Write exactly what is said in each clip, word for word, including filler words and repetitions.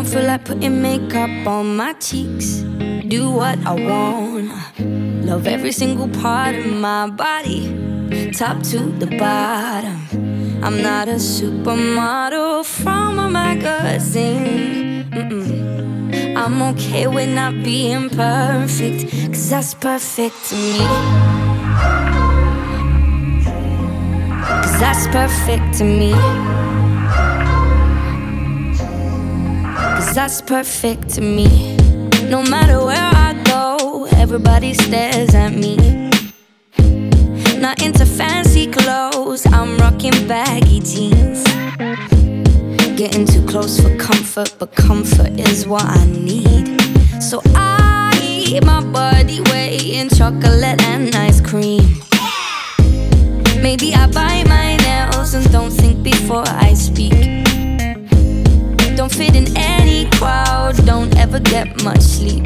Don't feel like putting makeup on my cheeks. Do what I want. Love every single part of my body, top to the bottom. I'm not a supermodel from a magazine. Mm-mm. I'm okay with not being perfect, 'cause that's perfect to me. 'Cause that's perfect to me. 'Cause that's perfect to me. No matter where I go, everybody stares at me. Not into fancy clothes, I'm rocking baggy jeans. Getting too close for comfort, but comfort is what I need. So I eat my body weight in chocolate and ice cream. Maybe I bite my nails and don't think before I speak. Don't fit in any crowd, don't ever get much sleep.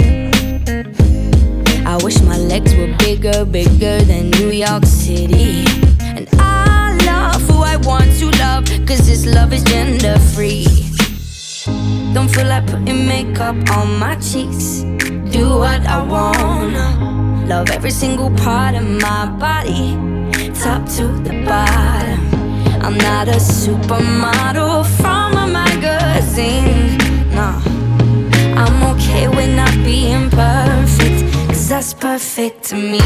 I wish my legs were bigger, bigger than New York City. And I love who I want to love, 'cause this love is gender free. Don't feel like putting makeup on my cheeks. Do what I wanna. Love every single part of my body, top to the bottom. I'm not a supermodel from a magazine. Nah, I'm okay with not being perfect, 'cause that's perfect to me.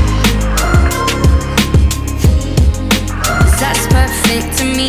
'Cause that's perfect to me.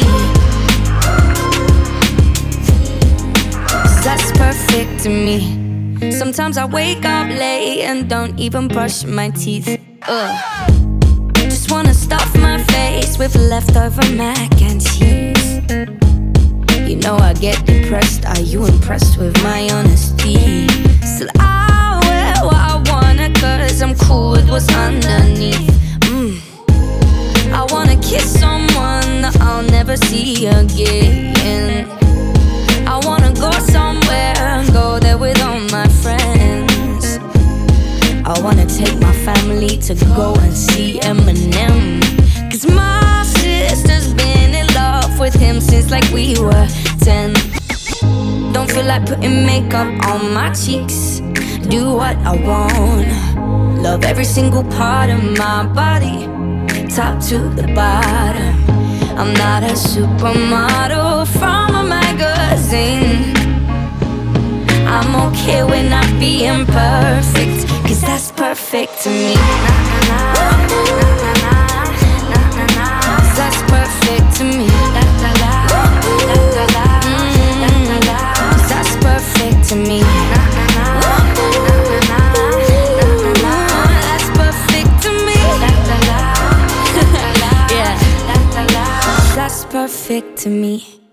'Cause that's perfect to me. Sometimes I wake up late and don't even brush my teeth. Ugh. Just wanna stuff my face with leftover mac and cheese. You know I get depressed, are you impressed with my honesty? Still I wear what I wanna, 'cause I'm cool with what's underneath. mm. I wanna kiss someone that I'll never see again. I wanna go somewhere and go there with all my friends. I wanna take my family to go and see Eminem, 'cause my sister's been in love with him since like we were ten. Don't feel like putting makeup on my cheeks. Do what I want. Love every single part of my body, top to the bottom. I'm not a supermodel from a magazine. I'm okay with not being perfect, 'cause that's perfect to me. That's perfect to me. That's perfect to me. That's perfect to me. Yeah, that's perfect to me.